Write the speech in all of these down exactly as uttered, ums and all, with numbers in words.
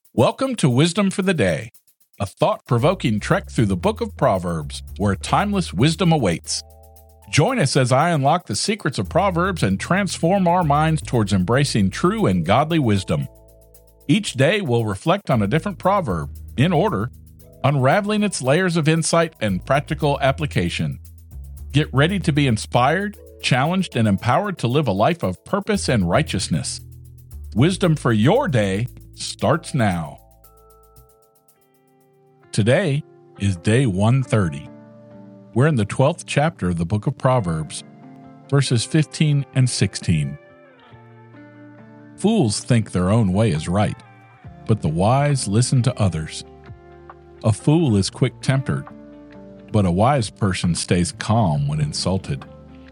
Welcome to Wisdom for the Day, a thought-provoking trek through the book of Proverbs, where timeless wisdom awaits. Join us as I unlock the secrets of Proverbs and transform our minds towards embracing true and godly wisdom. Each day we'll reflect on a different proverb, in order, unraveling its layers of insight and practical application. Get ready to be inspired, challenged, and empowered to live a life of purpose and righteousness. Wisdom for your day starts now. Today is day one thirty. We're in the twelfth chapter of the book of Proverbs, verses fifteen and sixteen. Fools think their own way is right, but the wise listen to others. A fool is quick-tempered, but a wise person stays calm when insulted.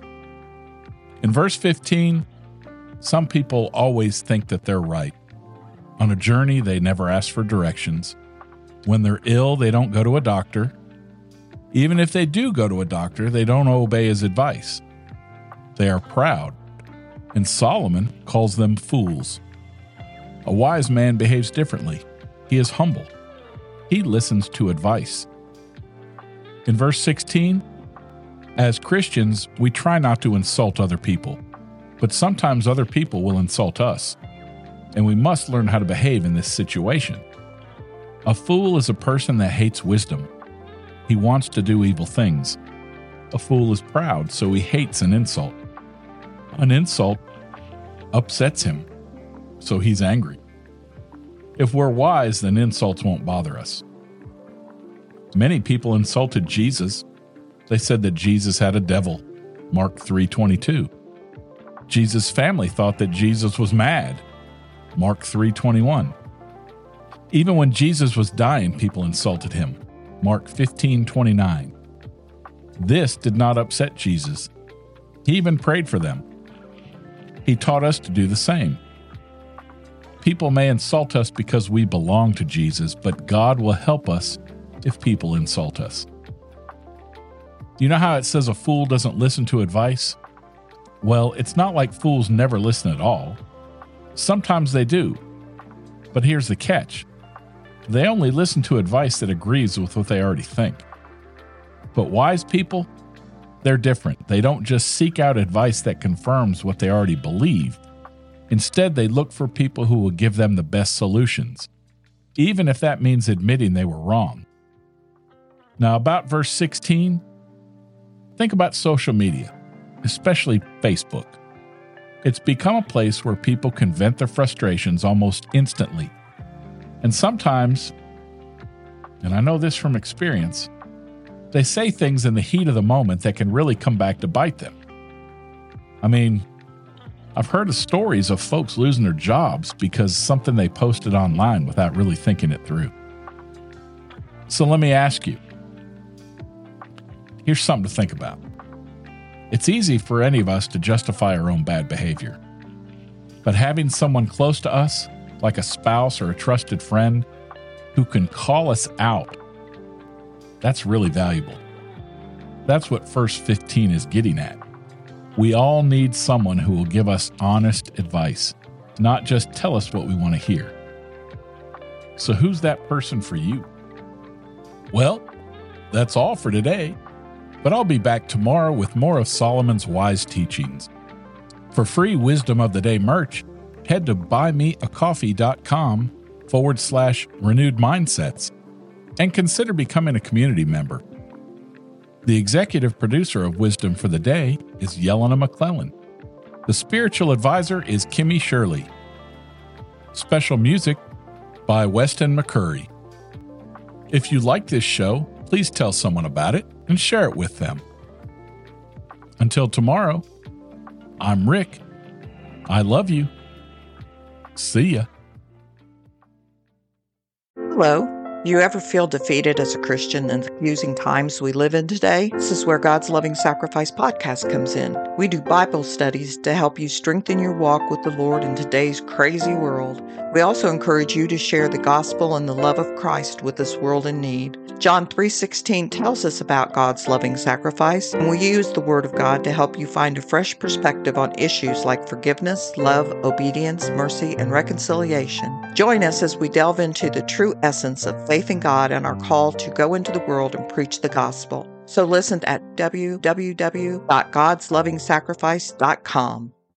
In verse fifteen, some people always think that they're right. On a journey, they never ask for directions. When they're ill, they don't go to a doctor. Even if they do go to a doctor, they don't obey his advice. They are proud, and Solomon calls them fools. A wise man behaves differently. He is humble. He listens to advice. In verse sixteen, as Christians, we try not to insult other people, but sometimes other people will insult us, and we must learn how to behave in this situation. A fool is a person that hates wisdom. He wants to do evil things. A fool is proud, so he hates an insult. An insult upsets him, so he's angry. If we're wise, then insults won't bother us. Many people insulted Jesus. They said that Jesus had a devil, Mark three twenty-two. Jesus' family thought that Jesus was mad, Mark three twenty-one. Even when Jesus was dying, people insulted him, Mark fifteen twenty-nine. This did not upset Jesus. He even prayed for them. He taught us to do the same. People may insult us because we belong to Jesus, but God will help us if people insult us. You know how it says a fool doesn't listen to advice? Well, it's not like fools never listen at all. Sometimes they do. But here's the catch. They only listen to advice that agrees with what they already think. But wise people, they're different. They don't just seek out advice that confirms what they already believe. Instead, they look for people who will give them the best solutions, even if that means admitting they were wrong. Now, about verse sixteen, think about social media, especially Facebook. It's become a place where people can vent their frustrations almost instantly. And sometimes, and I know this from experience, they say things in the heat of the moment that can really come back to bite them. I mean, I've heard of stories of folks losing their jobs because something they posted online without really thinking it through. So let me ask you, here's something to think about. It's easy for any of us to justify our own bad behavior. But having someone close to us, like a spouse or a trusted friend, who can call us out, that's really valuable. That's what verse fifteen is getting at. We all need someone who will give us honest advice, not just tell us what we want to hear. So who's that person for you? Well, that's all for today. But I'll be back tomorrow with more of Solomon's wise teachings. For free Wisdom of the Day merch, head to buymeacoffee.com forward slash renewed mindsets and consider becoming a community member. The executive producer of Wisdom for the Day is Yelena McClellan. The spiritual advisor is Kimmy Shirley. Special music by Weston McCurry. If you like this show, please tell someone about it and share it with them. Until tomorrow, I'm Rick. I love you. See ya. Hello, You ever feel defeated as a Christian in the confusing times we live in today? This is where God's Loving Sacrifice podcast comes in. We do Bible studies to help you strengthen your walk with the Lord in today's crazy world. We also encourage you to share the gospel and the love of Christ with this world in need. John three sixteen tells us about God's loving sacrifice, and we use the Word of God to help you find a fresh perspective on issues like forgiveness, love, obedience, mercy, and reconciliation. Join us as we delve into the true essence of faith in God and our call to go into the world and preach the gospel. So listen at w w w dot gods loving sacrifice dot com.